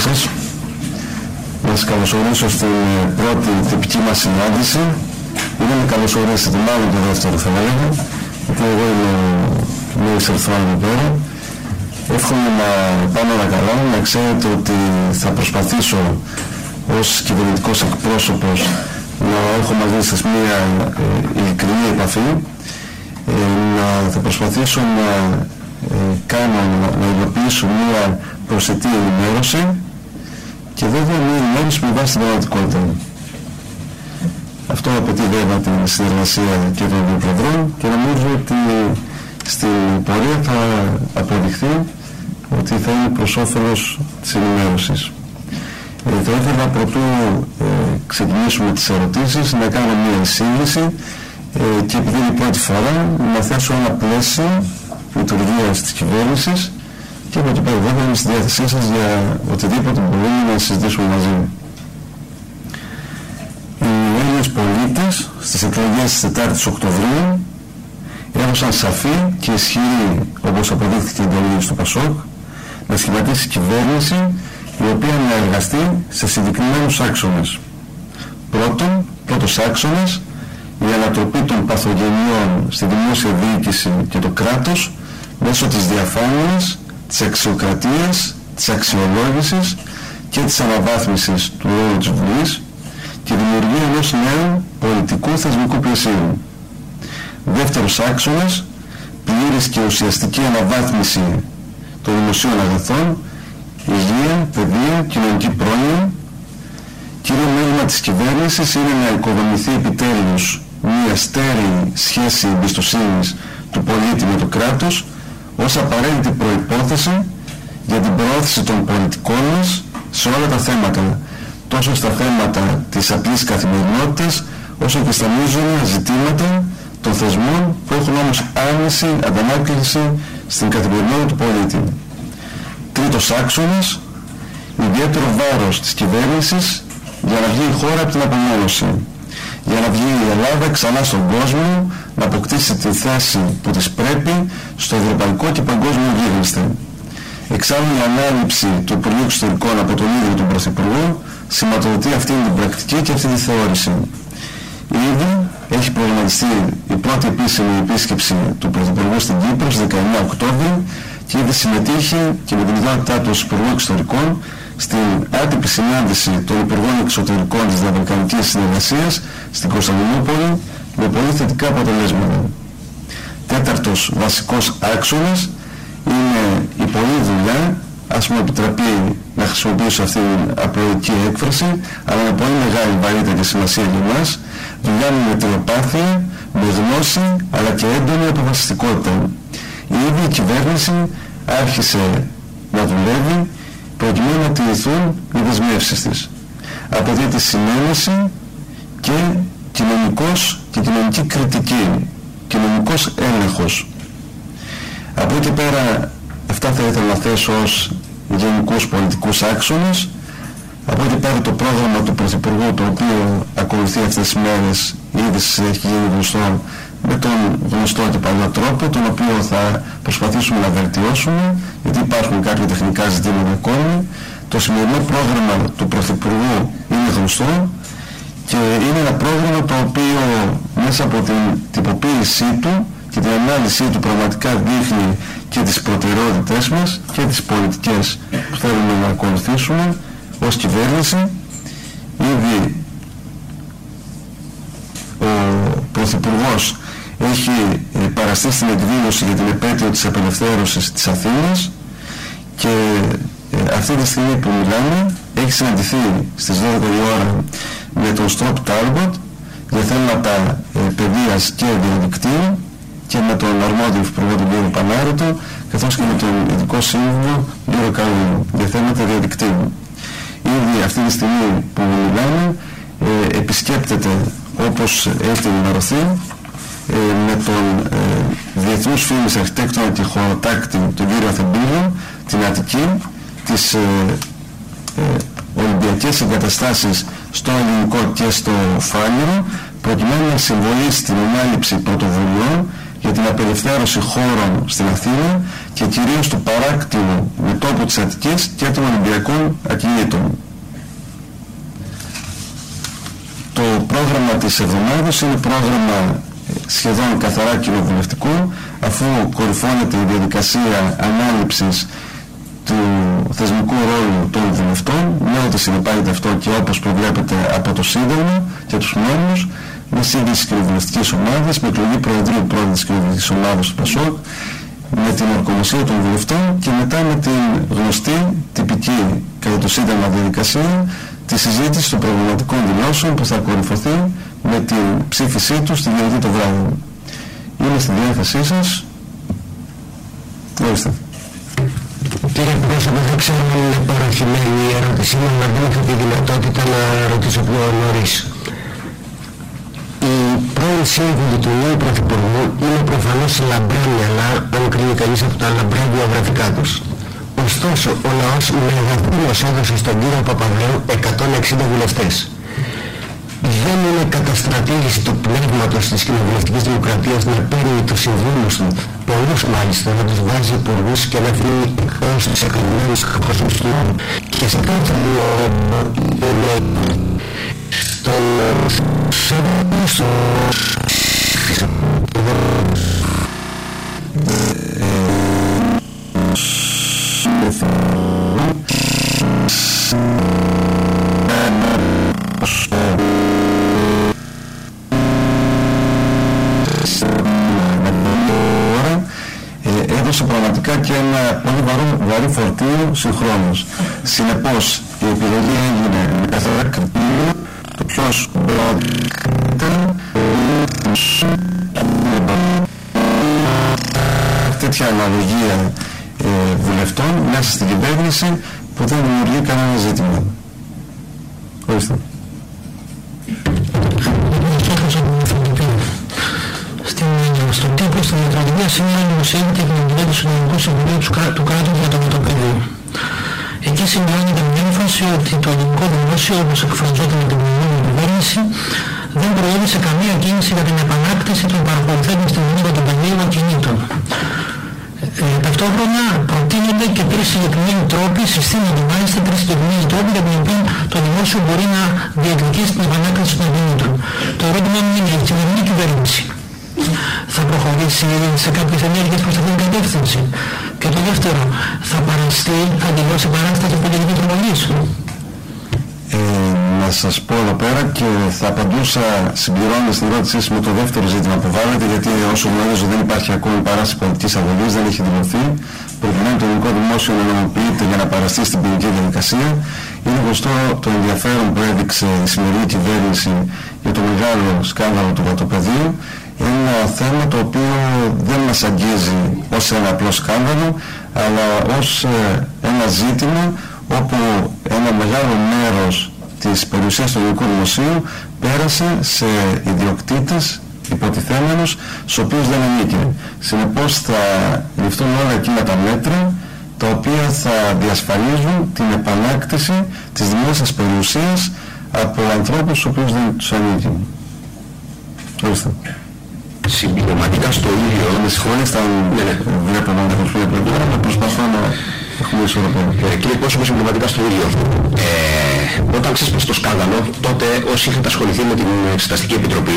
σας. Να σας καλωσορίσω στην πρώτη τυπική μας συνάντηση. Είναι με καλωσορίσετε, μάλλον το δεύτερο θα έλεγα, γιατί εγώ είμαι νέος ερθρών εδώ πέρα. Εύχομαι να πάμε όλα καλά, να ξέρετε ότι θα προσπαθήσω ως κυβερνητικός εκπρόσωπος να έχω μαζί σας μια ειλικρινή επαφή, θα προσπαθήσω να υλοποιήσω μια προσιτή ενημέρωση και βέβαια μια ενημέρωση με βάση την πραγματικότητα. Αυτό απαιτεί βέβαια την συνεργασία και των δύο πλευρών και νομίζω ότι στην πορεία θα αποδειχθεί ότι θα είναι προς όφελος της ενημέρωσης. Θα ήθελα πρωτού ξεκινήσουμε τις ερωτήσεις να κάνω μια εισήγηση και επειδή είναι η πρώτη φορά να θέσω ένα πλαίσιο λειτουργίας της κυβέρνησης και από το πέρα βέβαια είμαι στη διάθεσή σας για οτιδήποτε μπορούμε να συζητήσουμε μαζί. Οι Έλληνες πολίτες στις εκλογές της 4ης Οκτωβρίου έδωσαν σαφή και ισχυρή, όπως αποδείχθηκε η εντολή στο ΠΑΣΟΚ, να σχηματίσει κυβέρνηση η οποία να εργαστεί σε συγκεκριμένους άξονες. Πρώτος άξονας, η ανατροπή των παθογενειών στη δημόσια διοίκηση και το κράτος μέσω της διαφάνειας, της αξιοκρατίας, της αξιολόγησης και της αναβάθμισης του ρόλου της Βουλής και δημιουργία ενός νέου πολιτικού θεσμικού πλαισίου. Δεύτερος άξονας, πλήρης και ουσιαστική αναβάθμιση των δημοσίων αγαθών, υγεία, παιδεία, κοινωνική πρόνοια. Κύριο μέλημα της κυβέρνησης είναι να οικοδομηθεί επιτέλους μια στέρεη σχέση εμπιστοσύνης του πολίτη με το κράτος ως απαραίτητη προϋπόθεση για την προώθηση των πολιτικών μας σε όλα τα θέματα, τόσο στα θέματα της απλής καθημερινότητας όσο και στα μείζωνα ζητήματα των θεσμών που έχουν όμως άμεση αντανάκληση στην καθημερινότητα του πολίτη. Τρίτος άξονας, ιδιαίτερο βάρος της κυβέρνησης για να βγει η χώρα από την απομόνωση, για να βγει η Ελλάδα ξανά στον κόσμο, να αποκτήσει τη θέση που της πρέπει στο ευρωπαϊκό και παγκόσμιο γίγνεσθε. Εξάλλου η ανάληψη του Υπουργείου Εξωτερικών από τον ίδιο τον Πρωθυπουργό σηματοδοτεί αυτή την πρακτική και αυτή τη θεώρηση. Ήδη έχει προγραμματιστεί η πρώτη επίσημη επίσκεψη του Πρωθυπουργού στην Κύπρο στις 19 Οκτώβρη και ήδη συμμετείχε και με την ιδιότητά του ως Υπουργού Εξωτερικών στην άτυπη συνάντηση των Υπουργών Εξωτερικών της Διαβαλκανικής Συνεργασίας στην Κωνσταντινούπολη με πολύ θετικά αποτελέσματα. Τέταρτος βασικός άξονας είναι η πολλή δουλειά, ας μου επιτραπεί να χρησιμοποιήσω αυτή την απλοϊκή έκφραση, αλλά με πολύ μεγάλη βαρύτητα και σημασία για μας, δουλειά με μετριοπάθεια, με γνώση αλλά και έντονη αποφασιστικότητα. Η ίδια η κυβέρνηση άρχισε να δουλεύει προκειμένου να τηρηθούν οι δεσμεύσεις της. Απαιτείται συνένεση και κοινωνική κριτική, κοινωνικός έλεγχος. Από εκεί πέρα αυτά θα ήθελα να θέσω ως γενικούς πολιτικούς άξονες. Από εκεί πέρα το πρόγραμμα του Πρωθυπουργού, το οποίο ακολουθεί αυτές τις μέρες, ήδη έχει γίνει γνωστό με τον γνωστό και παλιό τρόπο, τον οποίο θα προσπαθήσουμε να βελτιώσουμε, γιατί υπάρχουν κάποια τεχνικά ζητήματα ακόμη. Το σημερινό πρόγραμμα του Πρωθυπουργού είναι γνωστό και είναι ένα πρόγραμμα το οποίο μέσα από την τυποποίησή του και την ανάλυση του πραγματικά δείχνει και τις προτεραιότητες μας και τις πολιτικές που θέλουμε να ακολουθήσουμε ως κυβέρνηση. Ήδη ο Πρωθυπουργός έχει παραστεί στην εκδήλωση για την επέτειο της απελευθέρωσης της Αθήνας και αυτή τη στιγμή που μιλάμε έχει συναντηθεί στις 12 η ώρα με τον Στροπ Τάλμποτ για θέματα παιδείας και διαδικτύου και με τον αρμόδιο υπουργό τον κύριο Πανάρετο, καθώς και με τον ειδικό σύμβουλο κύριο Καλούλου για θέματα διαδικτύου. Ήδη αυτή τη στιγμή που μιλάμε επισκέπτεται, όπως έχει ενημερωθεί, με τον διεθνούς φίλης αρχιτέκτονα και χωροτάκτη τον κύριο Αθεμπίλο την Αττική, τις Ολυμπιακές εγκαταστάσεις στο Ελληνικό και στο Φάληρο, προκειμένου να συμβολήσει την ανάληψη πρωτοβουλειών για την απελευθέρωση χώρων στην Αθήνα και κυρίως του παράκτιου μετώπου της Αττικής και των Ολυμπιακών ακινήτων. Το πρόγραμμα της εβδομάδας είναι πρόγραμμα σχεδόν καθαρά κοινοβουλευτικό, αφού κορυφώνεται η διαδικασία ανάληψης του θεσμικού ρόλου των βουλευτών, με ό,τι συνεπάγεται αυτό και όπως προβλέπεται από το Σύνταγμα και τους μέλους, με σύγκριση της κοινοβουλευτικής ομάδας, με εκλογή προεδρίου πρόεδρου της κοινοβουλευτικής ομάδας του ΠΑΣΟΚ, με την ορκομοσία των βουλευτών και μετά με την γνωστή τυπική κατά το Σύνταγμα διαδικασία τη συζήτηση των προβληματικών δηλώσεων που θα κορυφωθεί με την ψήφισή του στη Γενική το βράδυ. Είναι στη διάθεσή σας. Ορίστε. Κύριε Πρόσωπε, δεν ξέρω αν είναι παροχημένη η ερώτησή μου, να δίνω τη δυνατότητα να ρωτήσω πιο νωρίς. Η πρώην σύμβουλη του νέου Πρωθυπουργού είναι προφανώς λαμπρά μυαλά, αν κρίνει κανείς από τα λαμπρά βιογραφικά τους. Ωστόσο, ο λαός μεγαθύρως έδωσε στον κύριο Παπανδρέου 160 βουλευτές. Δεν είναι καταστρατήγηση του πνεύματος της κοινοβουλευτικής δημοκρατίας να παίρνει τους συμβούλους του, πολλούς μάλιστα, να τους βάζει υπουργούς και να αφήνει εκτός τους εκλεγμένους εκπροσώπους του νόμου. Και σε κάθε έδωσε πραγματικά και ένα πολύ βαρύ φορτίο συγχρόνως. Συνεπώς η επιλογή έγινε με καθαρά κριτήριο το ποιος ήταν τέτοια αναλογία βουλευτών μέσα στην κυβέρνηση που δεν δημιουργεί κανένα ζήτημα. Ορίστε. Στον τύπο στην Δημοκρατία σήμερα δημοσιεύεται η κοινωνική του Συνολικού Συμβουλίου του κράτους για το μετωπέδιο. Εκεί σημειώνεται με έμφαση ότι το ελληνικό δημόσιο, όπως εκφραζόταν με την προηγούμενη κυβέρνηση, δεν προέβη σε καμία κίνηση για την επανάκτηση των παρακολουθέντων στην Ελλάδα των πεδίων ακινήτων. Ταυτόχρονα προτείνονται και τρεις συγκεκριμένοι τρόποι, συστήνονται μάλιστα τρεις συγκεκριμένοι τρόποι για τον οποίο το δημόσιο μπορεί να διεκδικήσει την επανάκτηση των ακινήτων. Το ερώτημα μου είναι, η σημερινή κυβέρνηση θα προχωρήσει σε κάποιες ενέργειες προς αυτήν την κατεύθυνση? Και το δεύτερο, θα παραστεί, θα δηλώσει παράσταση πολιτικής τροπολογίας? Να σας πω εδώ πέρα και θα απαντούσα συμπληρώνοντας την ερώτησή με το δεύτερο ζήτημα που βάλετε, γιατί όσο γνωρίζω δεν υπάρχει ακόμη παράσταση πολιτικής αγωγής, δεν έχει δηλωθεί. Προκειμένου το ελληνικό δημόσιο να νομοποιείται για να παραστεί στην ποινική διαδικασία. Είναι γνωστό το ενδιαφέρον που έδειξε η σημερινή κυβέρνηση για το μεγάλο σκάνδαλο του βατοπεδίου. Είναι ένα θέμα το οποίο δεν μας αγγίζει ως ένα απλό σκάνδαλο, αλλά ως ένα ζήτημα όπου ένα μεγάλο μέρος της περιουσίας του ελληνικού δημοσίου πέρασε σε ιδιοκτήτες υποτιθέμενους, στους οποίους δεν ανήκει. Συνεπώς θα ληφθούν όλα εκείνα τα μέτρα τα οποία θα διασφαλίζουν την επανάκτηση της δημόσιας περιουσίας από ανθρώπους στους οποίους δεν τους ανήκει. Ορίστε. Συμπληρωματικά στο ίδιο. Με συγχωρείτε, βλέπω να ανταποκριθεί πλευρά, αλλά προσπαθώ να έχουμε ισορροπία. Κύριε Πρόσωπο, συμπληρωματικά στο ίδιο. Όταν ξέσπασε το σκάνδαλο, τότε όσοι είχατε ασχοληθεί με την Εξεταστική Επιτροπή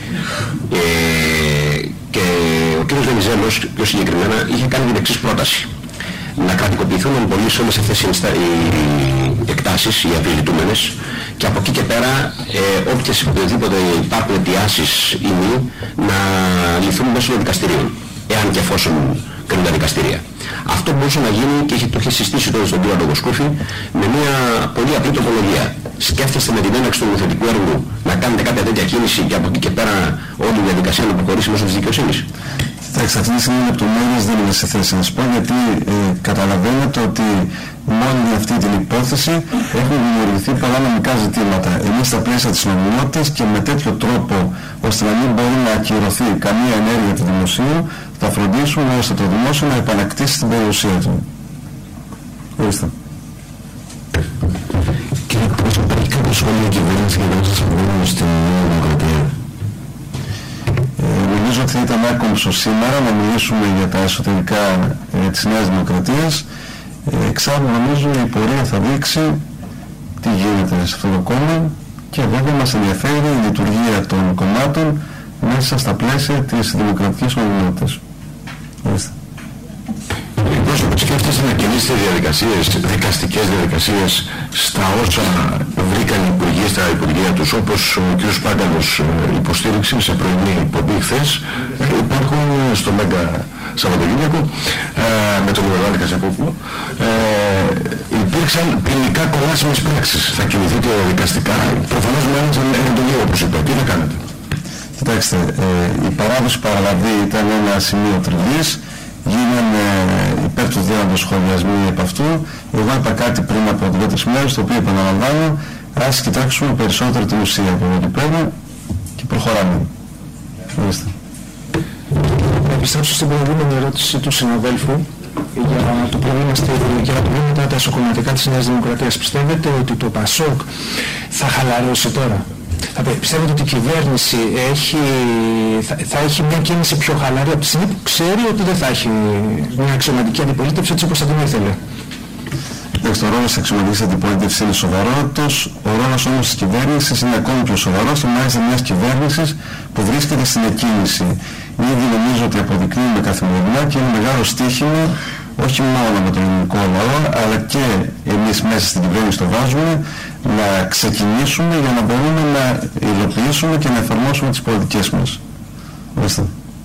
και ο κ. Βενιζέλος πιο συγκεκριμένα είχε κάνει την εξής πρόταση: να κρατικοποιηθούν εμπολείς όλες αυτές οι εκτάσεις, οι απειλητούμενες, και από εκεί και πέρα όποιες οποιοδήποτε υπάρχουν αιτιάσεις ή μη να λυθούν μέσω των δικαστηρίων, εάν και εφόσον κρίνουν τα δικαστήρια. Αυτό μπορούσε να γίνει και το είχε συστήσει τώρα στον κ. Αντογκοσκούφη με μια πολύ απλή τροπολογία. Σκέφτεστε με την έναρξη του νομοθετικού έργου να κάνετε κάποια τέτοια κίνηση και από εκεί και πέρα όλη η διαδικασία να προχωρήσει μέσω της δικαιοσύνης? Εντάξει, αυτή τη στιγμή λεπτομέρειες δεν είμαι σε θέση να σας πω, γιατί καταλαβαίνετε ότι μόνο για αυτή την υπόθεση έχουν δημιουργηθεί πολλά νομικά ζητήματα. Εμείς στα πλαίσια της νομιμότητας και με τέτοιο τρόπο ώστε να μην μπορεί να ακυρωθεί καμία ενέργεια του δημοσίου, θα φροντίσουμε ώστε το δημόσιο να επανακτήσει την περιουσία του. Ορίστε. Κύριε Πρόσωπο, υπάρχει κάποιο σχόλιο κυβέρνηση για να σας αποδείχνω στην Δημοκρατία? νομίζω ότι θα ήταν άκομψο σήμερα να μιλήσουμε για τα εσωτερικά της Νέας Δημοκρατίας. Εξάλλου νομίζω η πορεία θα δείξει τι γίνεται σε αυτό το κόμμα και βέβαια μας ενδιαφέρει η λειτουργία των κομμάτων μέσα στα πλαίσια της δημοκρατικής ομιλότητας. Σκέφτεστε να κινήσετε διαδικασίες, δικαστικές διαδικασίες στα όσα βρήκαν οι υπουργοί στα υπουργεία τους, όπως ο κ. Πάγκαλος υποστήριξε σε πρωινή εκπομπή χθες, υπάρχουν στο Μέγκα Σαββατοκύριακο με τον Ιωάννη Κασαπόπουλο, υπήρξαν ποινικά κολάσιμες πράξεις. Θα κινηθείτε δικαστικά, προφανώς με έναν εντολή όπως είπα. Τι θα κάνετε? Κοιτάξτε, η παράδοση παραλαβή ήταν ένα σημείο τριβής. Γίνανε υπέρ του δέοντος σχολιασμοί επ' αυτού. Εγώ είπα κάτι πριν από 2-3 μέρες, το οποίο επαναλαμβάνω, ας κοιτάξουμε περισσότερο την ουσία από εδώ και πέρα και προχωράμε. Ορίστε. Να επιστρέψω στην προηγούμενη ερώτηση του συναδέλφου για το πρόβλημα και τα προβλήματα τα εσωκομματικά της Νέας Δημοκρατίας. Πιστεύετε ότι το ΠΑΣΟΚ θα χαλαρώσει τώρα? Πιστεύετε ότι η κυβέρνηση θα έχει μια κίνηση πιο χαλαρή από τη στιγμή που ξέρει ότι δεν θα έχει μια αξιωματική αντιπολίτευση έτσι όπως θα την ήθελε? Ο ρόλος της αξιωματικής αντιπολίτευσης είναι σοβαρότατος, ο ρόλος όμως της κυβέρνησης είναι ακόμη πιο σοβαρός και μάλιστα μιας κυβέρνησης που βρίσκεται στην εκκίνηση. Ήδη νομίζω ότι αποδεικνύουμε καθημερινά και είναι μεγάλο στοίχημα όχι μόνο με τον ελληνικό λαό, αλλά και εμείς μέσα στην κυβέρνηση το βάζουμε, να ξεκινήσουμε για να μπορούμε να υλοποιήσουμε και να εφαρμόσουμε τις πολιτικές μας. Ορίστε.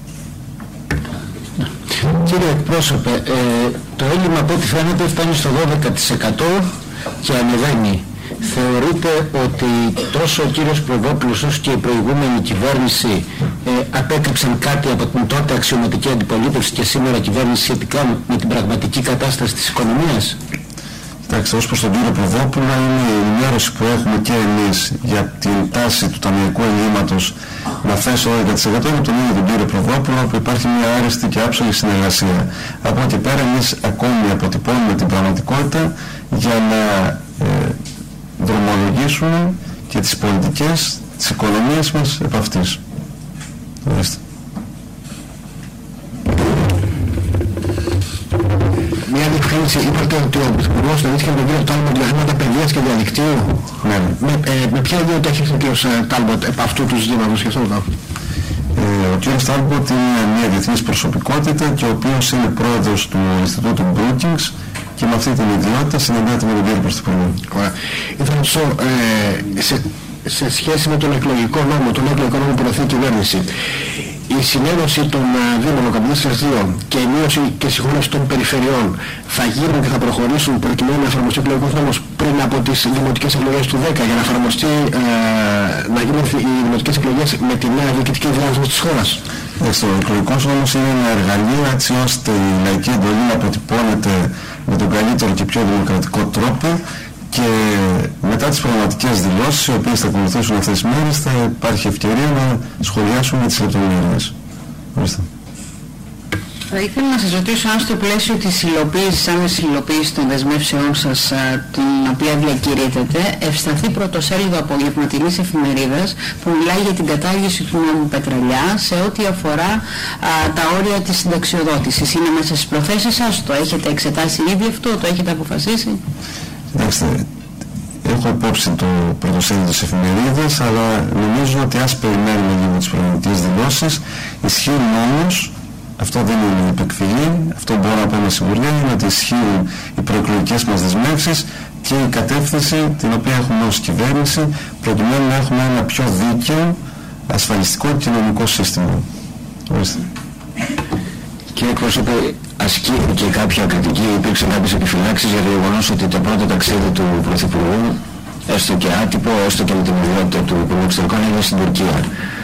Κύριε εκπρόσωπε, το έλλειμμα από ό,τι φαίνεται φτάνει στο 12% και ανεβαίνει. Θεωρείτε ότι τόσο ο κύριος Προβόπουλος όσο και η προηγούμενη κυβέρνηση απέκρυψαν κάτι από την τότε αξιωματική αντιπολίτευση και σήμερα κυβέρνηση σχετικά με την πραγματική κατάσταση της οικονομίας? Κοιτάξτε, ως προς τον κύριο Προβόπουλο είναι η ενημέρωση που έχουμε και εμείς για την τάση του ταμειακού ελλείμματος να φτάσει στο 12% με τον ίδιο τον κύριο Προβόπουλο, που υπάρχει μια άριστη και άψογη συνεργασία. Από εκεί πέρα εμείς ακόμη αποτυπώνουμε την πραγματικότητα για να δρομολογήσουμε και τις πολιτικές της οικονομίας μας επ' αυτής. Μια διευκρίνηση, είπατε ότι ο Πρωθυπουργός το έτυχε με τον κύριο Τάλμποτ για θέματα παιδείας και διαδικτύου. Ναι. Με ποια ιδιότητα έχει ο κύριος Τάλμποτ επ' αυτού του ζητήματος και αυτό εδώ? Ο κύριος Τάλμποτ είναι μια διεθνής προσωπικότητα και ο οποίος είναι πρόεδρος του Ινστιτούτου Brookings και με αυτή την ιδιότητα συναντάται με τον κύριο Πρωθυπουργό. Ήθελα να ρωτήσω, σε σχέση με τον εκλογικό νόμο, που προωθεί η κυβέρνηση, η συνένωση των Δήμων, ο Καπιταλιστής 2 και η μείωση και συγχώνευση των περιφερειών θα γίνουν και θα προχωρήσουν προκειμένου να εφαρμοστεί ο εκλογικός νόμος πριν από τις δημοτικές εκλογές του 10 για να εφαρμοστεί, να γίνουν οι δημοτικές εκλογές με τη νέα διοικητική δράση της χώρας? Ο εκλογικός νόμος είναι ένα εργαλείο έτσι ώστε η λαϊκή εντολή να αποτυπώνεται με τον καλύτερο και πιο δημοκρατικό τρόπο και μετά τις προγραμματικές δηλώσεις, οι οποίες θα ακολουθήσουν αυτές τις μέρες, θα υπάρχει ευκαιρία να σχολιάσουμε τις λεπτομέρειες. Θα ήθελα να σας ρωτήσω αν στο πλαίσιο της υλοποίησης, άμεσης υλοποίησης των δεσμεύσεών σας, την οποία διακηρύτεται, ευσταθεί πρωτοσέλιδο απογευματινής εφημερίδας που μιλάει για την κατάργηση του νόμου Πετρελιά σε ό,τι αφορά τα όρια της συνταξιοδότησης. Είναι μέσα στις προθέσεις σας, το έχετε εξετάσει ήδη αυτό, το έχετε αποφασίσει? Κοιτάξτε, έχω υπόψη το πρωτοσέλιδο της εφημερίδας, αλλά νομίζω ότι ας περιμένουμε λίγο τις πραγματικές δηλώσεις. Ισχύουν όμως, αυτό δεν είναι επεκφυγή, αυτό μπορώ να πω με σιγουριά, είναι ότι ισχύουν οι προεκλογικές μας δεσμεύσεις και η κατεύθυνση την οποία έχουμε ως κυβέρνηση προκειμένου να έχουμε ένα πιο δίκαιο, ασφαλιστικό και κοινωνικό σύστημα. Ορίστε. Κύριε εκπρόσωπε, ασκήθηκε κάποια κριτική, υπήρξαν κάποιες επιφυλάξεις για το γεγονός ότι το πρώτο ταξίδι του Πρωθυπουργού, έστω και άτυπο, έστω και με την ιδιότητα του Υπουργού Εξωτερικών, είναι στην Τουρκία.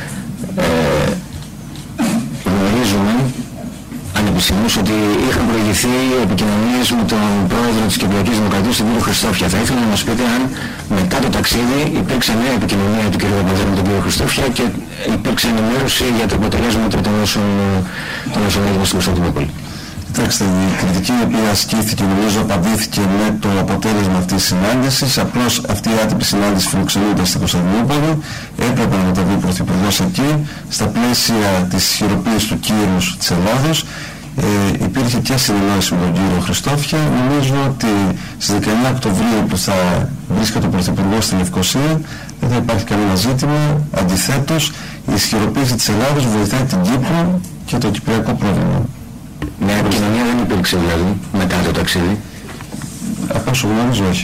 Γνωρίζουμε ανεπισημώς ότι είχαν προηγηθεί επικοινωνίες με τον πρόεδρο της Κυπριακής Δημοκρατίας, τον κύριο Χριστόφια. Θα ήθελα να μας πείτε αν μετά το ταξίδι υπήρξε νέα επικοινωνία του κύριου Παπαδρέου με τον κύριο Χριστόφια και υπήρξε ενημέρωση για τα αποτελέσματα των όσων έγιναν στην Κωνσταντινούπολη. Κοιτάξτε, η κριτική η οποία ασκήθηκε νομίζω απαντήθηκε με το αποτέλεσμα αυτής της συνάντησης. Απλώς αυτή η άτυπη συνάντηση φιλοξενούντας στην Κωνσταντινούπολη έπρεπε να μεταβεί ο Πρωθυπουργός εκεί στα πλαίσια της ισχυροποίησης του κύρους της Ελλάδος. Υπήρχε και συνεννόηση με τον κύριο Χριστόφια. Νομίζω ότι στις 19 Οκτωβρίου που θα βρίσκεται ο Πρωθυπουργός στην Λευκοσία δεν θα υπάρχει κανένα ζήτημα. Αντιθέτως, η ισχυροποίηση της Ελλάδος βοηθάει την Κύπρο και το κυπριακό πρόβλημα. Ναι, επικοινωνία δεν υπήρξε δηλαδή μετά το ταξίδι. Από όσο γνωρίζω, όχι.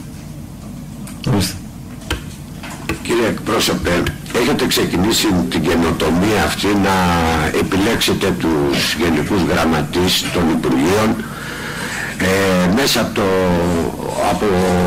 Ορίστε. Κύριε εκπρόσωπε, έχετε ξεκινήσει την καινοτομία αυτή να επιλέξετε τους γενικούς γραμματείς των Υπουργείων μέσα από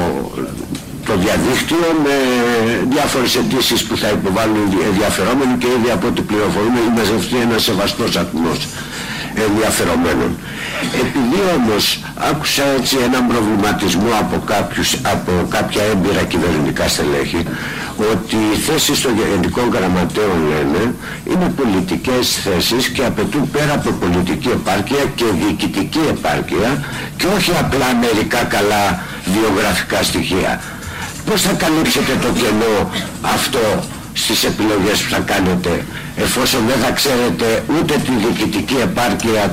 το διαδίκτυο με διάφορες αιτήσεις που θα υποβάλουν ενδιαφερόμενοι και ήδη από ό,τι πληροφορούμε μαζευτεί ένας σεβαστός αριθμός ενδιαφερομένων. Επειδή όμως άκουσα έτσι έναν προβληματισμό από κάποια έμπειρα κυβερνητικά στελέχη ότι οι θέσεις των γενικών γραμματέων λένε είναι πολιτικές θέσεις και απαιτούν πέρα από πολιτική επάρκεια και διοικητική επάρκεια και όχι απλά μερικά καλά βιογραφικά στοιχεία. Πώς θα καλύψετε το κενό αυτό στις επιλογές που θα κάνετε εφόσον δεν θα ξέρετε ούτε τη διοικητική επάρκεια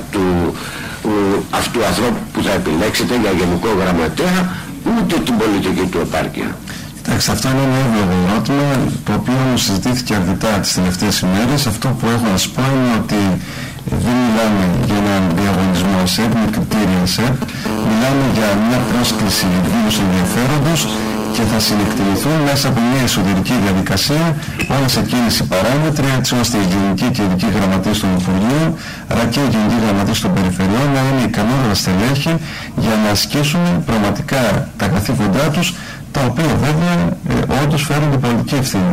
αυτού ανθρώπου που θα επιλέξετε για γενικό γραμματέα ούτε την πολιτική του επάρκεια? Κοιτάξτε, αυτό είναι ένα εύλογο ερώτημα το οποίο συζητήθηκε αρκετά τις τελευταίες ημέρες. Αυτό που έχω να σας πω είναι ότι δεν μιλάμε για έναν διαγωνισμό ΕΣΕΠ με κριτήρια ΕΣΕΠ, μιλάμε για μια πρόσκληση εκδήλωση ενδιαφέροντος και θα συνεκτιμηθούν μέσα από μια εσωτερική διαδικασία όλες εκείνες οι παράμετροι έτσι ώστε οι γενικοί και ειδικοί γραμματείς των Υπουργείων αλλά και οι γενικοί γραμματείς των Περιφερειών να είναι ικανότερα στελέχη για να ασκήσουν πραγματικά τα καθήκοντά τους, τα οποία βέβαια όντως φέρουν την πολιτική ευθύνη.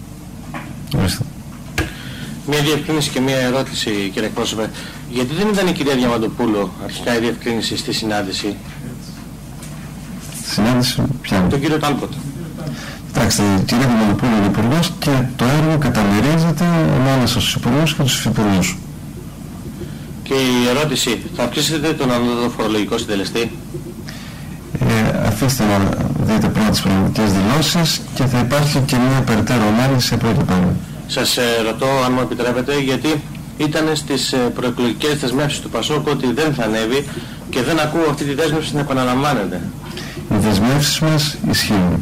Μια διευκρίνηση και μια ερώτηση, κύριε εκπρόσωπε. Γιατί δεν ήταν η κυρία Διαμαντοπούλου αρχικά η διευκρίνηση στη συνάντηση? Συνάντηση ποια? Τον κύριο Τάλποτ. Κοιτάξτε, η κυρία Διαμαντοπούλου είναι υπουργός και το έργο καταμερίζεται ανάμεσα στους υπουργούς και τους υφυπουργούς. Και η ερώτηση, θα αυξήσετε τον ανώτατο φορολογικό συντελεστή? Αφήστε να δείτε πρώτα τις πραγματικές δηλώσεις και θα υπάρχει και μια περαιτέρω ανάλυση σε πρώτο πλάνο. Σας ρωτώ, αν μου επιτρέπετε, γιατί ήταν στις προεκλογικές δεσμεύσεις του Πασόκ ότι δεν θα ανέβει και δεν ακούω αυτή τη δέσμευση να επαναλαμβάνεται. Οι δεσμεύσεις μας ισχύουν.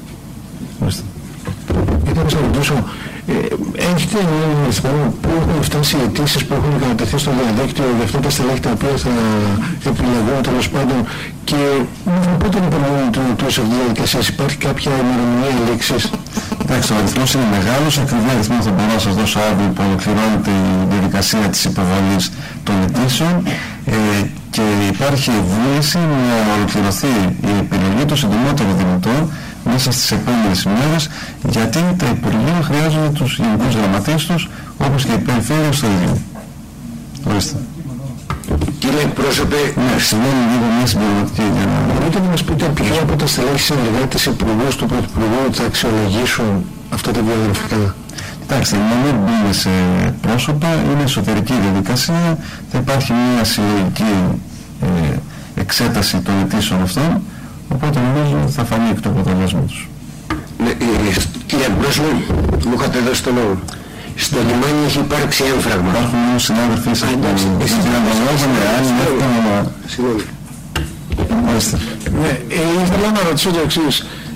Ήθελα να σας ρωτήσω, έχετε πού έχουν φτάσει οι αιτήσεις που έχουν κατατεθεί στο διαδίκτυο για αυτά τα στελέχη τα οποία θα επιλεγούν τέλος πάντων και πότε είναι το σε αυτή τη διαδικασία, υπάρχει κάποια ημερομηνία λήξης? Εντάξει, ο αριθμός είναι μεγάλος, ακριβή αριθμό θα μπορώ να σας δώσω αύριο που ολοκληρώνεται η διαδικασία της υποβολής των αιτήσεων και υπάρχει βούληση να ολοκληρωθεί η επιλογή το συντομότερο δυνατό μέσα στις επόμενες ημέρες, γιατί τα Υπουργεία χρειάζονται τους γενικούς γραμματείς τους όπως και οι περιφέρειες στο ίδιο. Ορίστε. Κύριε εκπρόσωπε, ναι, σημαίνει λίγο μια συμπληρωματική για να... Μπορείτε να μας πείτε ποιος από τα στελέχη συνεργάτες υπουργούς του Πρωθυπουργού θα αξιολογήσουν αυτά τα βιογραφικά? Κοιτάξτε, να μην μπούμε σε πρόσωπα, είναι εσωτερική διαδικασία, θα υπάρχει μια συλλογική εξέταση των αιτήσεων αυτών, οπότε νομίζω θα φανεί εκ του αποτελέσματος. Ναι, κύριε εκπρόσωπε, μου είχατε δώσει το λόγο. Στο λιμάνι έχει υπάρξει έμφραγμα. Υπάρχουν όμως συνάδελφοι σας που συνανταλόγανε αν είναι εύκολο να... Συγγνώμη. Ναι, ήθελα να ρωτήσω το εξής.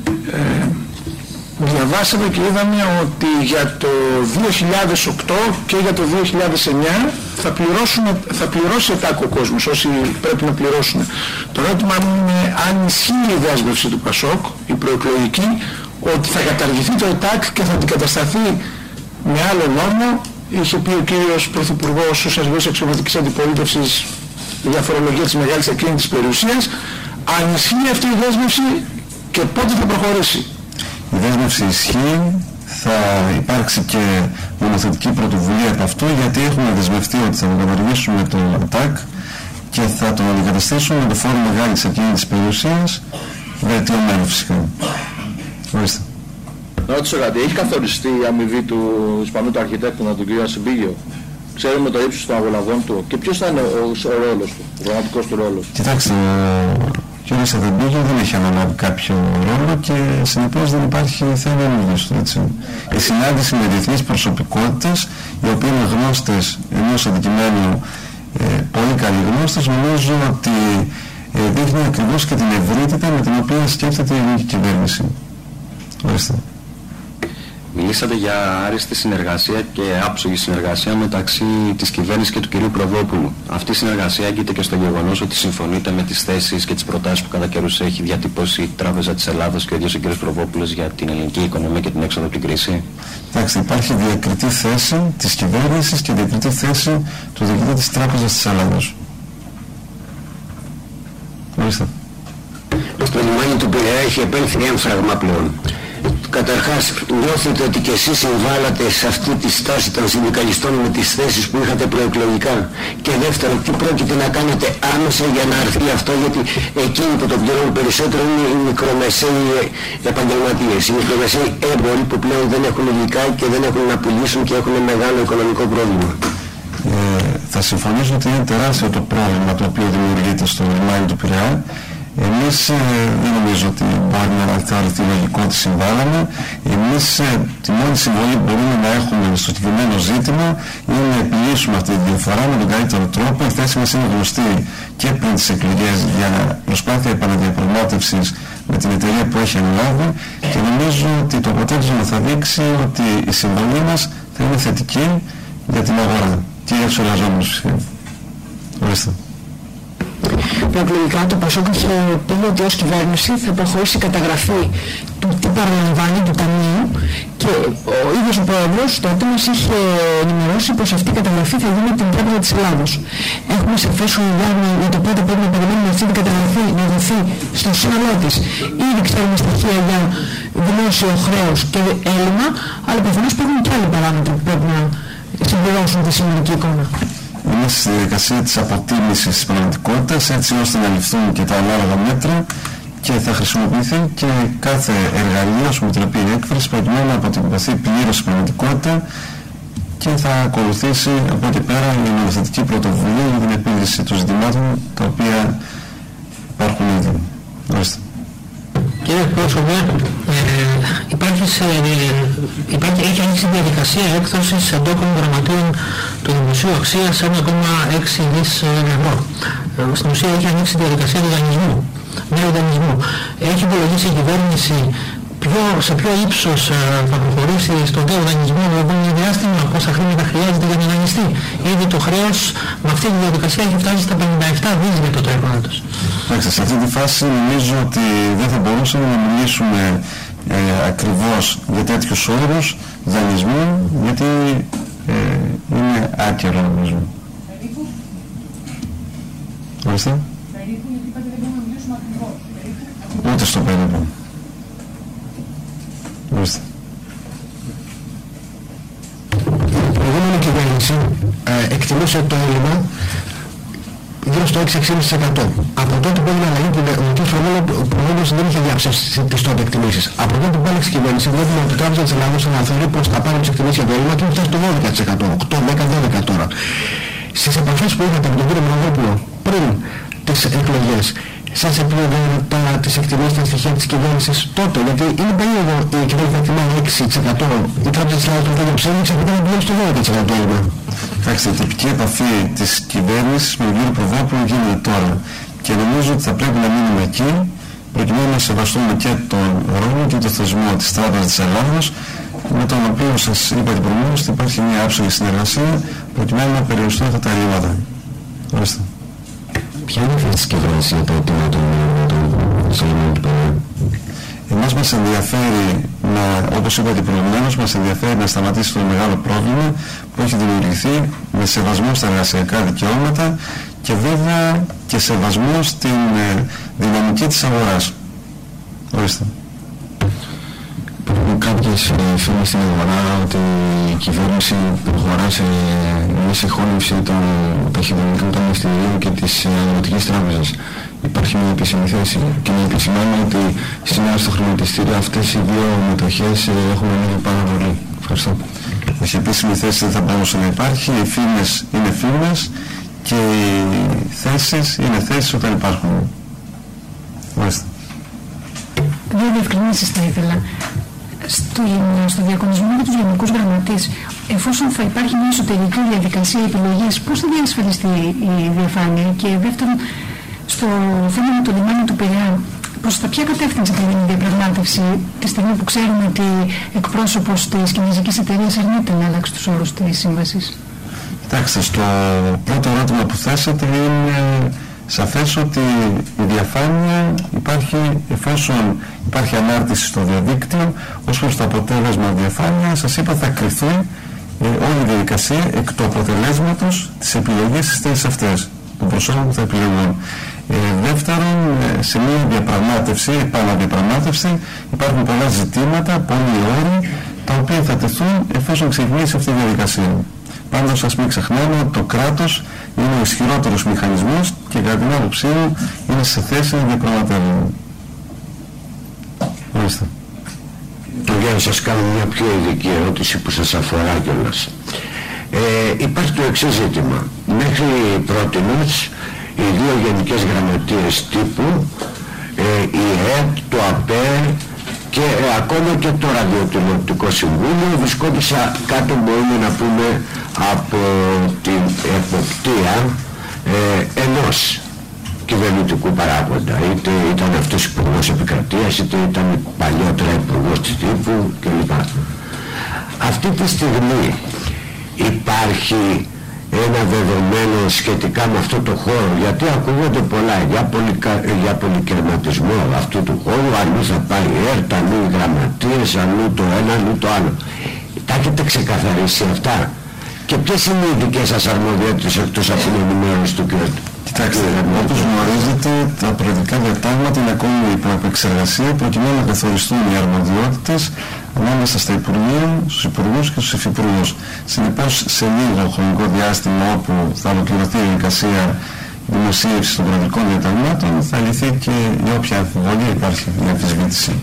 Διαβάσαμε και είδαμε ότι για το 2008 και για το 2009 θα πληρώσει ετάκο ο κόσμος, όσοι πρέπει να πληρώσουν. Το ερώτημα μου είναι αν ισχύει η δέσμευση του Πασόκ, η προεκλογική, ότι θα καταργηθεί το ΕΤΑΚ και θα αντικατασταθεί με άλλο νόμο. Είχε πει ο κύριος Πρωθυπουργός ως αρχηγός εξωματικής αντιπολίτευσης για φορολογία της μεγάλης ακίνητης περιουσίας. Αν ισχύει αυτή η δέσμευση και πότε θα προχωρήσει? Η δέσμευση ισχύει, θα υπάρξει και νομοθετική πρωτοβουλία από αυτό, γιατί έχουμε δεσμευτεί ότι θα καταργήσουμε το ΑΤΑΚ και θα τον αντικαταστήσουμε με το φόρο μεγάλης ακίνητης περιουσίας, βελτιωμένο φυσικά. Ορίστε. Να ρωτήσω κάτι, έχει καθοριστεί η αμοιβή του Ισπανού του αρχιτέκτονα, του κ. Ασυμπήγιο? ξέρουμε το ύψος των απολαβών του και ποιος θα είναι ο ρόλος του, ο πραγματικός του ρόλος? Κοιτάξτε, ο κ. Σαδεμπίγιο δεν έχει αναλάβει κάποιο ρόλο και συνεπώς δεν υπάρχει θέμα ενεργής του, έτσι. Η συνάντηση με διεθνείς προσωπικότητες, οι οποίοι είναι γνώστες ενός αντικειμένου, πολύ καλοί γνώστες, νομίζω ότι δείχνει ακριβώς και την ευρύτητα με την οποία σκέφτεται η ελληνική κυβέρνηση. Ορίστε. Μιλήσατε για άριστη συνεργασία και άψογη συνεργασία μεταξύ της κυβέρνησης και του κυρίου Προβόπουλου. Αυτή η συνεργασία έγκυται και στο γεγονός ότι συμφωνείτε με τις θέσεις και τις προτάσεις που κατά καιρούς έχει διατυπώσει η Τράπεζα της Ελλάδας και ο ίδιος ο κ. Προβόπουλος για την ελληνική οικονομία και την έξοδο από την κρίση. Εντάξει, υπάρχει διακριτή θέση της κυβέρνησης και διακριτή θέση του διοικητή της Τράπεζας της Ελλάδας. Ορίστε. Στο λιμάνι του Πειραιά έχει επέλθει έμφραγμα πλέον. Καταρχάς, νιώθετε ότι και εσείς συμβάλλατε σε αυτή τη στάση των συνδικαλιστών με τις θέσεις που είχατε προεκλογικά? Και δεύτερον, τι πρόκειται να κάνετε άμεσα για να αρθεί αυτό, γιατί εκείνοι που το πληρώνουν περισσότερο είναι οι μικρομεσαίοι επαγγελματίες, οι μικρομεσαίοι έμποροι που πλέον δεν έχουν υλικά και δεν έχουν να πουλήσουν και έχουν μεγάλο οικονομικό πρόβλημα. Θα συμφωνήσω ότι είναι τεράστιο το πρόβλημα το οποίο δημιουργείται στο λιμάνι του Πειραιά. Εμείς δεν νομίζω ότι μπορεί να θεωρηθεί λογικό ότι συμβάλλαμε. Εμείς τη μόνη συμβολή που μπορούμε να έχουμε στο συγκεκριμένο ζήτημα είναι να επιλύσουμε αυτή τη διαφορά με τον καλύτερο τρόπο. Η θέση μας είναι γνωστή και πριν τις εκλογές για προσπάθεια επαναδιαπραγμάτευσης με την εταιρεία που έχει αναλάβει και νομίζω ότι το αποτέλεσμα θα δείξει ότι η συμβολή μας θα είναι θετική για την αγορά και για τους εργαζόμενους. Ορίστε. Προεκλογικά το ΠΑΣΟΚ είχε πει ότι ως κυβέρνηση θα προχωρήσει η καταγραφή του τι παραλαμβάνει του ταμείου και ο ίδιος ο πρόεδρος τότε μας είχε ενημερώσει πως αυτή η καταγραφή θα γίνει από την Τράπεζα της Ελλάδος. Έχουμε σαφές ουδάρμοι για το πότε πρέπει να περιμένουμε αυτή την καταγραφή να δοθεί στο σύνολό της. Ήδη ξέρουμε στοιχεία για δημόσιο χρέος και έλλειμμα, αλλά προφανώς υπάρχουν και άλλοι παράμετροι που πρέπει να συμπληρώσουν τη συνολική εικόνα. Είμαστε στη διαδικασία της αποτίμησης της πραγματικότητας έτσι ώστε να ληφθούν και τα ανάλογα μέτρα και θα χρησιμοποιηθεί και κάθε εργαλείο που επιτρέπει η έκφραση προκειμένου να αποτυπωθεί πλήρως η πραγματικότητα και θα ακολουθήσει από εκεί πέρα η νομοθετική πρωτοβουλία για την επίλυση των ζητημάτων τα οποία υπάρχουν ήδη. Ορίστε. Κύριε Πρόσωπε, έχει ανοίξει διαδικασία έκδοσης εντόπων γραμματείων του Δημοσίου αξίας 1,6 δις ευρώ. Στην ουσία έχει ανοίξει διαδικασία του δανεισμού, νέου δανεισμού. Έχει υπολογίσει η κυβέρνηση σε ποιο ύψος θα προχωρήσει στον νέο δανεισμό το επόμενο διάστημα, πόσα χρήματα χρειάζεται για να δανειστεί. Ήδη το χρέος με αυτή τη διαδικασία έχει φτάσει στα 57 δις για το τρέχον έτος. Εντάξει, σε αυτή τη φάση νομίζω ότι δεν θα μπορούσαμε να μιλήσουμε ακριβώς για τέτοιους όρους δανεισμού, γιατί είναι άκερο νομίζω. Ορίστε. Ούτε στο περίπου. Ορίστε. Η προηγούμενη κυβέρνηση εκτιμούσε το έλλειμμα γύρω στο 6,5%. Από τότε που έγινε αλλαγή ο κ. Προβόπουλος δεν είχε διαψεύσει τις τότε εκτιμήσεις. Από τότε που άλλαξε η κυβέρνηση βλέπουμε ότι η Τράπεζα της Ελλάδας αναθεωρεί πως θα πάρει τις εκτιμήσεις για το έλλειμμα και φτάσει στο 12%, 8, 10, 12 τώρα. Στις επαφές που είχατε με τον κ. Προβόπουλο πριν τις εκλογές, σας επιβεβαιώνετε τις εκτιμήσεις στα στοιχεία της κυβέρνησης τότε, γιατί είναι περίοδο η κυβέρνηση θα εκτιμά 6%, η Τράπεζα της Ελλάδας το διαψεύσει και θα πηγαίνει στο 12% έλλειμμα. Κοιτάξτε, η τυπική επαφή της κυβέρνησης με τον κύριο Προβόπουλο γίνεται τώρα και νομίζω ότι θα πρέπει να μείνουμε εκεί προκειμένου να σεβαστούμε και τον ρόλο και τον θεσμό της Τράπεζας της Ελλάδας με τον οποίο σας είπα την προηγούμενη ότι υπάρχει μια άψογη συνεργασία προκειμένου να περιοριστούν αυτά τα ελλείμματα. Ορίστε. Ποια είναι η θέση της κυβέρνησης για το αίτημα των Σολομών του Πειραιά? Εμάς μας ενδιαφέρει όπως είπατε προηγουμένως, μας ενδιαφέρει να σταματήσει το μεγάλο πρόβλημα που έχει δημιουργηθεί με σεβασμό στα εργασιακά δικαιώματα και βέβαια και σεβασμό στην δυναμική της αγοράς. Ορίστε. Υπάρχουν κάποιες φήμες στην αγορά ότι η κυβέρνηση προχωρά σε μια συγχώνευση των ταχυδρομικών ταμιευτηρίων και της Αγροτικής Τράπεζας. Υπάρχει μια επίσημη θέση και να επισημάνω ότι σήμερα στο χρηματιστήριο αυτές οι δύο μετοχές έχουν ανέβει πάρα πολύ. Ευχαριστώ. Όχι, επίσημη θέση δεν θα μπορούσε να υπάρχει, οι φήμες είναι φήμες και οι θέσεις είναι θέσεις όταν υπάρχουν. Μάλιστα. Δύο διευκρινήσεις θα ήθελα. Στο διακονισμό για τους γενικούς γραμματείς, εφόσον θα υπάρχει μια εσωτερική διαδικασία επιλογής, πώς θα διασφαλιστεί η διαφάνεια? Και δεύτερον, στο θέμα με το λιμάνι του Πειραιά, προς τα ποια κατεύθυνση θα γίνει η διαπραγμάτευση τη στιγμή που ξέρουμε ότι εκπρόσωπος της κινέζικης εταιρείας αρνείται να αλλάξει τους όρους της σύμβασης? Κοιτάξτε, στο πρώτο ερώτημα που θέσατε είναι σαφές ότι η διαφάνεια υπάρχει εφόσον υπάρχει ανάρτηση στο διαδίκτυο. Ως προς το αποτέλεσμα διαφάνεια, σας είπα, θα κριθεί όλη η διαδικασία εκ του αποτελέσματος της επιλογής στις θέσεις αυτές των προσώπων που θα επιλεγούν. Δεύτερον, σε μια διαπραγμάτευση, επαναδιαπραγμάτευση, υπάρχουν πολλά ζητήματα, πολλοί όροι, τα οποία θα τεθούν εφόσον ξεκινήσει αυτή η διαδικασία. Πάντως, ας μην ξεχνάμε ότι το κράτος είναι ο ισχυρότερος μηχανισμός και κατά την άποψή μου είναι σε θέση να διαπραγματεύεται. Ορίστε. Για να σας κάνω μια πιο ειδική ερώτηση που σας αφορά κιόλας. Υπάρχει το εξής ζήτημα. Μέχρι πρότινος οι δύο γενικές γραμματείες τύπου, η ΕΕΠ, το ΑΠΕ και ακόμα και το Ραδιοτηλεοπτικό Συμβούλιο βρισκόντουσαν κάτω, μπορούμε να πούμε, από την εποπτεία ενός κυβερνητικού παράγοντα. Είτε ήταν αυτός υπουργός επικρατείας, είτε ήταν παλιότερα υπουργός της τύπου κλπ. Αυτή τη στιγμή υπάρχει ένα δεδομένο σχετικά με αυτό το χώρο, γιατί ακούγονται πολλά για πολυκερματισμό αυτού του χώρου, αλλού θα πάει η ΕΡΤ, αλλού οι γραμματείες, αλλού το ένα, αλλού το άλλο. Τα έχετε ξεκαθαρίσει αυτά? Και ποιες είναι οι δικές σας αρμοδιότητες εκτός από την ενημέρωση του κ. Κοιτάξτε, όπως γνωρίζετε, τα προεδρικά διατάγματα είναι ακόμη υπό επεξεργασία προκειμένου να καθοριστούν οι αρμοδιότητες ανάμεσα στα Υπουργεία, στους Υπουργούς και στους Υφυπουργούς. Συνεπώς, σε λίγο χρονικό διάστημα όπου θα ολοκληρωθεί η διαδικασία δημοσίευσης των προεδρικών διαταγμάτων, θα λυθεί και η όποια αμφιβολία υπάρχει, η αμφισβήτηση.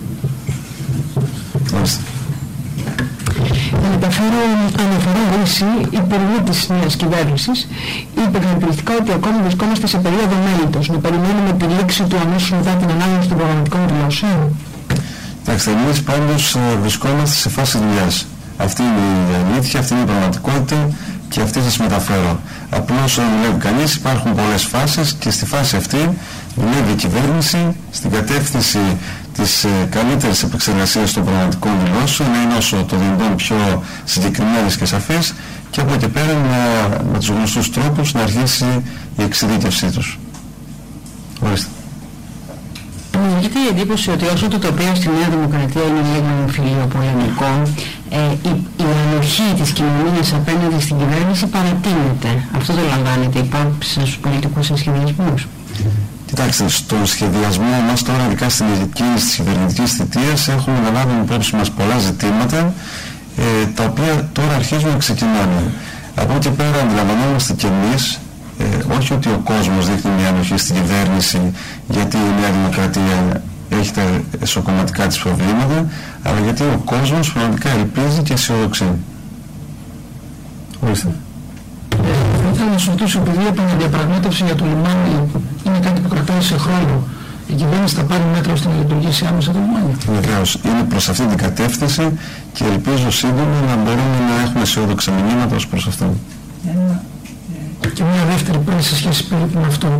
Αναφορά Γρήση, υπουργού της νέας κυβέρνησης, είπε χαρακτηριστικά ότι ακόμη βρισκόμαστε σε περίοδο μέλητος. Να περιμένουμε τη λήξη του αμέσως μετά την ανάγνωση των προγραμματικών δηλώσεων. Εντάξει, εμείς πάντως βρισκόμαστε σε φάση δουλειάς. Αυτή είναι η αλήθεια, αυτή είναι η πραγματικότητα και αυτή σας μεταφέρω. Απλώς όταν δουλεύει κανείς υπάρχουν πολλές φάσεις και στη φάση αυτή δουλεύει η κυβέρνηση στην κατεύθυνση της καλύτερης επεξεργασίας των προγραμματικών δηλώσεων, να είναι όσο το δυνατόν πιο συγκεκριμένες και σαφές και από εκεί πέρα με τους γνωστούς τρόπους να αρχίσει η εξειδίκευσή τους. Ορίστε. Μου βγήκε η εντύπωση ότι όσο το τοπίο στη Νέα Δημοκρατία είναι λίγο φιλιοπολεμικό, η ανοχή της κοινωνίας απέναντι στην κυβέρνηση παρατείνεται. Αυτό το λαμβάνετε υπόψη στους πολιτικούς σχεδιασμούς? Κοιτάξτε, στον σχεδιασμό μας τώρα, ειδικά στην κίνηση της κυβερνητικής θητείας, έχουμε να λάβουμε υπόψη μας πολλά ζητήματα, τα οποία τώρα αρχίζουν να ξεκινάνε. Από εκεί πέρα αντιλαμβανόμαστε κι εμείς, όχι ότι ο κόσμος δείχνει μια ανοχή στην κυβέρνηση γιατί η Νέα Δημοκρατία έχει τα εσωκομματικά της προβλήματα, αλλά γιατί ο κόσμος πραγματικά ελπίζει και αισιοδοξεί. Ορίστε. Θα ήθελα να σου ρωτήσω, επειδή η επαναδιαπραγμάτευση για το λιμάνι είναι κάτι που κρατάει σε χρόνο, η κυβέρνηση θα πάρει μέτρα ώστε να λειτουργήσει άμεσα το λιμάνι? Βεβαίως, είναι προς αυτή την κατεύθυνση και ελπίζω σύντομα να μπορούμε να έχουμε αισιόδοξα μηνύματα ως προς αυτό. Και μια δεύτερη πάλι σε σχέση περίπου με αυτό.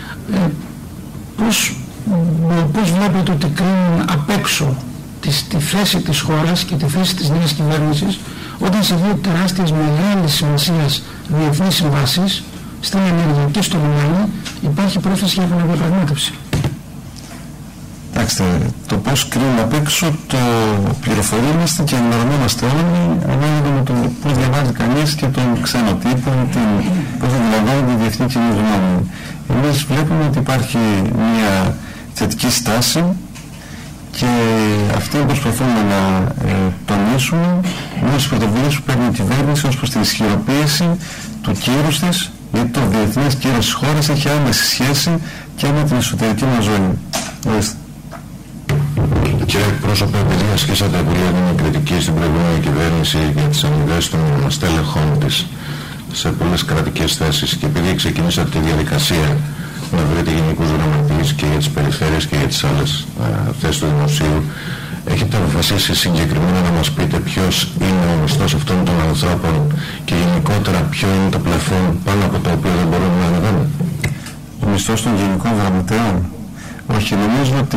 Πώς βλέπετε ότι κρίνουν απ' έξω τη θέση της χώρας και τη θέση της νέας κυβέρνησης όταν σε δύο τεράστιες μεγάλης σημασίας διεθνείς συμβάσεις στην ενέργεια και στο λιμάνι υπάρχει πρόθεση για επαναδιαπραγμάτευση? Κοιτάξτε, το πώς κρίνουν απ' έξω το πληροφορούμαστε και ενημερωνόμαστε όλοι ανάλογα με το πώς διαβάζει κανείς και τον ξένο τύπο, πώς αντιλαμβάνεται η διεθνή κοινή γνώμη. Εμείς βλέπουμε ότι υπάρχει μια θετική στάση και αυτή προσπαθούμε να τονίσουμε με τις πρωτοβουλίες που παίρνει η κυβέρνηση ως προς την ισχυροποίηση του κύρους της, γιατί το διεθνές κύρος της χώρας έχει άμεση σχέση και με την εσωτερική μας ζωή. Κύριε εκπρόσωπε, επειδή ασκήσατε πολύ έντονη κριτική στην προηγούμενη κυβέρνηση για τις αμοιβές των στέλεχών της σε πολλές κρατικές θέσεις και επειδή ξεκινήσατε τη διαδικασία να βρείτε γενικούς γραμματείς και για τις περιφέρειες και για τις άλλες θέσεις του δημοσίου, έχετε αποφασίσει συγκεκριμένα να μας πείτε ποιος είναι ο μισθός αυτών των ανθρώπων και γενικότερα ποιο είναι το πλαφόν πάνω από το οποίο δεν μπορούμε να ανεβαίνουμε? Ο μισθός των γενικών γραμματέων? Όχι, νομίζω ότι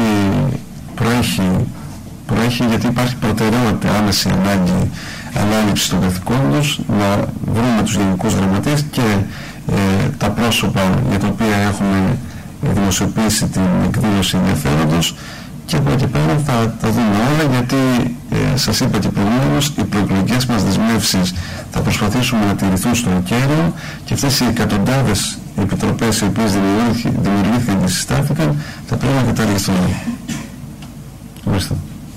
προέχει γιατί υπάρχει προτεραιότητα, άμεση ανάγκη ανάληψη των καθηκόντων τους, να βρούμε τους γενικούς γραμματείς και τα πρόσωπα για τα οποία έχουμε δημοσιοποιήσει την εκδήλωση ενδιαφέροντος, και από εκεί πέρα θα τα δούμε όλα, γιατί σας είπα και προηγουμένως, οι προεκλογικές μας δεσμεύσεις θα προσπαθήσουμε να τηρηθούν στο κέριο και αυτές οι εκατοντάδες επιτροπές οι οποίες δημιουργήθηκαν και συστάθηκαν θα πρέπει να καταργηθούν. Ευχαριστώ.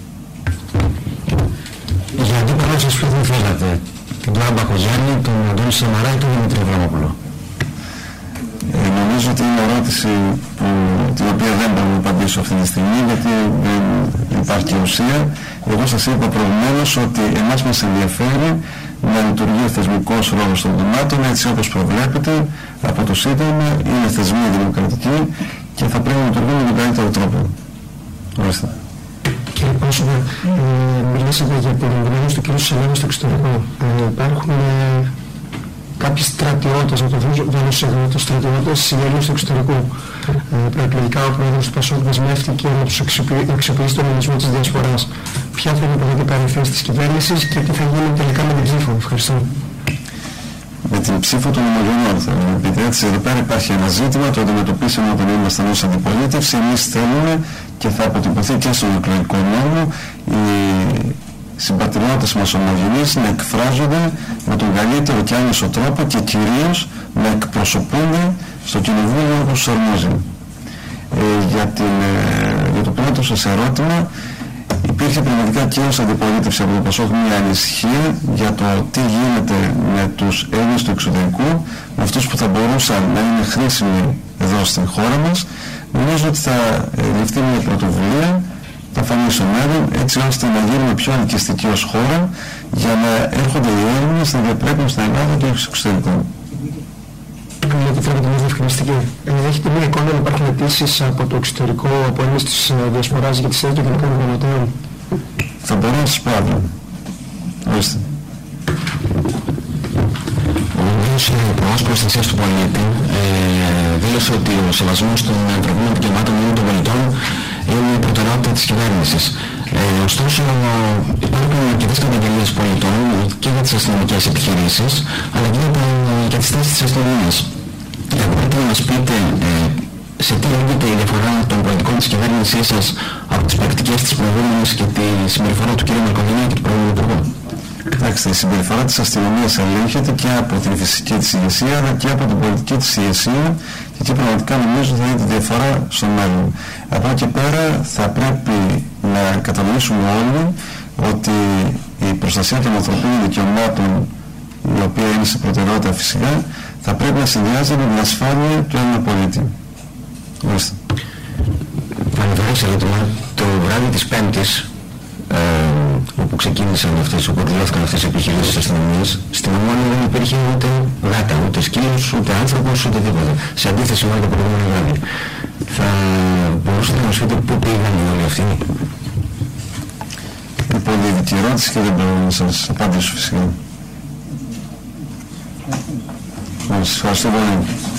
Για αντίπαλο σας ποιο θα θέλατε, την Κλάρα Μπακογιάννη, τον Αντώνη Σαμαρά ή τον Δημήτρη Αβραμόπουλο? Νομίζω ότι είναι ερώτηση την οποία δεν μπορώ να απαντήσω αυτή τη στιγμή, γιατί δεν υπάρχει ουσία. Εγώ σας είπα προηγουμένως ότι εμάς μας ενδιαφέρει να λειτουργεί ο θεσμικός ρόλος των κομμάτων έτσι όπως προβλέπεται από το Σύνταγμα. Είναι θεσμοί δημοκρατικοί και θα πρέπει να λειτουργούν με τον καλύτερο τρόπο. Ορίστε. Κύριε πρόσωπε, μιλήσατε για την εμπειρία του κ. Σελένη στο εξωτερικό. Υπάρχουν κάποιοι στρατιώτες, να το δώσω σε εδώ, στρατιώτες Έλληνες του εξωτερικού. Προεκλογικά ο πρόεδρος του ΠΑΣΟΚ δεσμεύτηκε να τους αξιοποιήσει τον οργανισμό της διασποράς. Ποια θα είναι η πολιτική θέση της κυβέρνησης και τι θα γίνει τελικά με την ψήφο? Ευχαριστώ. Με την ψήφο των ομογενών θα μου πείτε. Έτσι, εδώ πέρα υπάρχει ένα ζήτημα, το αντιμετωπίσαμε όταν ήμασταν ως αντιπολίτευση. Εμείς θέλουμε και θα αποτυπωθεί και στον εκλογικό νόμο οι συμπατριώτες μας ομογενείς να εκφράζονται με τον καλύτερο και άμεσο τρόπο και κυρίως να εκπροσωπούνται στο κοινοβούλιο όπως τους αρμόζει. Για το πρώτο σας ερώτημα, υπήρχε πραγματικά και ως αντιπολίτευση από το ΠΑΣΟΚ μια ανησυχία για το τι γίνεται με τους Έλληνες του εξωτερικού, με αυτούς που θα μπορούσαν να είναι χρήσιμοι εδώ στην χώρα μας. Νομίζω ότι θα ληφθεί μια πρωτοβουλία, θα φανεί στο μέλλον, έτσι ώστε να γίνουμε πιο ελκυστικοί ως χώρα για να έρχονται οι Έλληνες να διαπρέπουν στην Ελλάδα και στο εξωτερικό. Αν επιτρέπετε μια διευκρινιστική, έχετε μια εικόνα να υπάρχουν αιτήσεις από το εξωτερικό, από Έλληνες της διασποράς για τις θέσεις των γενικών γραμματέων? Θα μπορώ να σας πω αύριο. Ορίστε. Ο Υπουργός Υπουργός Προστασίας του Πολίτη δήλωσε ότι ο σεβασμός των ανθρωπίνων δικαιωμάτων των πολιτών είναι η προτεραιότητα της κυβέρνησης. Ωστόσο, υπάρχουν αρκετές καταγγελίες πολιτών και για τις αστυνομικές επιχειρήσεις, αλλά και για τις θέσεις της αστυνομίας. Μπορείτε να μας πείτε σε τι έγκυται η διαφορά των πολιτικών της κυβέρνησής σας από τις πρακτικές της προηγούμενης και τη συμπεριφορά του κ. Μαρκοβινιά και του προηγούμενου Υπουργού? Κοιτάξτε, η συμπεριφορά της αστυνομίας ελέγχεται και από την φυσική της ηγεσία αλλά και από την πολιτική της ηγεσία, και εκεί πραγματικά νομίζω θα είναι τη διαφορά στο μέλλον. Από εκεί πέρα θα πρέπει να κατανοήσουμε όλοι ότι η προστασία των ανθρωπίνων δικαιωμάτων, η οποία είναι σε προτεραιότητα φυσικά, θα πρέπει να συνδυάζεται με την ασφάλεια του Έλληνα πολίτη. Ορίστε. Το βράδυ της Πέμπτης, όπου ξεκίνησαν αυτές, όπου δηλώθηκαν αυτές οι επιχειρήσεις της αστυνομίας, στην Ομόνια δεν υπήρχε ούτε γάτα, ούτε σκύλος, ούτε άνθρωπος, ούτε τίποτα. Σε αντίθεση με το προηγούμενο βράδυ. Θα μπορούσατε να μας πείτε πού πήγαν όλοι αυτοί? Είναι πολύ ειδική ερώτηση και δεν μπορώ να σας απαντήσω φυσικά. Σας ευχαριστώ πολύ.